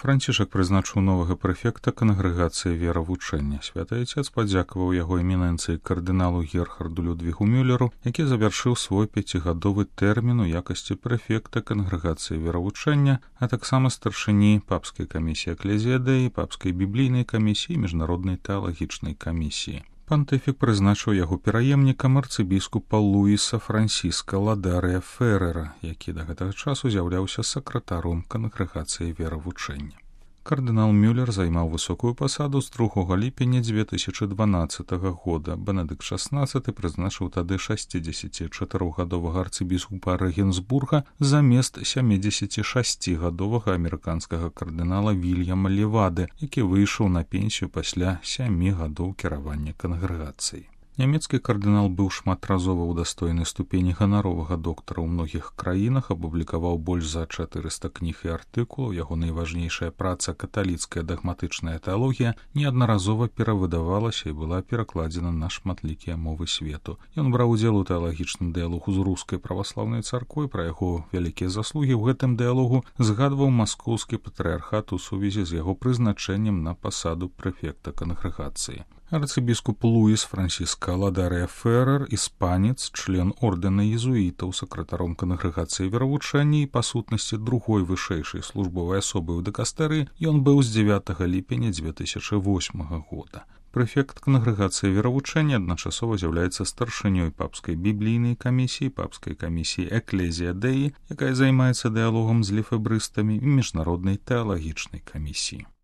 Францішак прызначыў новага прэфекта кангрэгацыі веравучэння. Святы Отец падзякаваў яго эмінэнцыі кардыналу Герхарду Людвігу Мюллеру, які завяршыў свой 5гадовы тэрмін у якасці прэфекта кангрэгацыі веравучэння, а таксама старшыні папскай камісіі Экклезія Дэі, папскай біблійнай камісіі і міжнароднай тэалагічнай камісіі. Пантыфік прызначыў яго пераемнікам арцыбіскупа Луіса Франсіска Ладарыя Феррера, які да гэтага часу з'яўляўся сакратаром кангрэгацыі веравучэння. Кардынал Мюллер займаў высокую пасаду з 2 ліпеня 2012 года. Бенедыкт XVI прызначыў тады 64гадовага арцыбіскупа Рэгенсбурга замест 76гадовага амерыканскага кардынала Вільяма Левады, які выйшаў на пенсію пасля 7 гадоў кіравання кангрэгацыяй. Нямецкі кардынал быў шматразова ўдастойны ступені ганаровага доктара ў многіх краінах, апублікаваў больш за 400 кніг і артыкулаў. Яго найважнейшая праца «Каталіцкая дагматычная тэалогія» неаднаразова перавыдавалася і была перакладзена на шматлікія мовы свету. Ён браў удзел у тэалагічным дыялогу з рускай праваслаўнай царквой. Пра яго вялікія заслугі ў гэтым дыялогу згадваў маскоўскі патрыархат у сувязі з яго прызначэннем на пасаду прэфекта кангрэгацыі. Арцыбіскуп Луіс Франсіска Ладарыя Феррер, іспанец, член ордэна езуітаў, сакратаром кангрэгацыі веравучэння і па сутнасці другой вышэйшай службовай асобы ў дыкастэрыі, ён быў з 9 ліпеня 2008 года. Прэфект кангрэгацыі веравучэння адначасова з'яўляецца старшынёй папскай біблійнай камісіі, папскай камісіі Экклезія Дэі, якая займаецца дыялогам з лефэбрыстамі, і міжнароднай тэалагічнай камісіі.